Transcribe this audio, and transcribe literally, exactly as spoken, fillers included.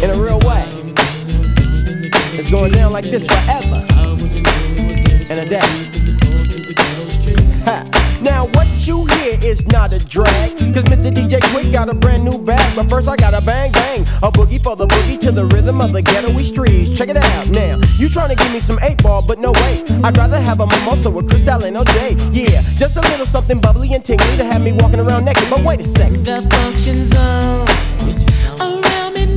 in a real way. It's going down like this forever and a day. Ha. Now what you hear is not a drag, cause Mister D J Quick got a brand new bag. But first I gotta bang bang, a boogie for the boogie to the rhythm of the ghetto-y streets. Check it out now, you tryna give me some eight ball, but no way, I'd rather have a mimosa with Cristal and O J. Yeah, just a little something bubbly and tingly to have me walking around naked. But wait a second, the function's on.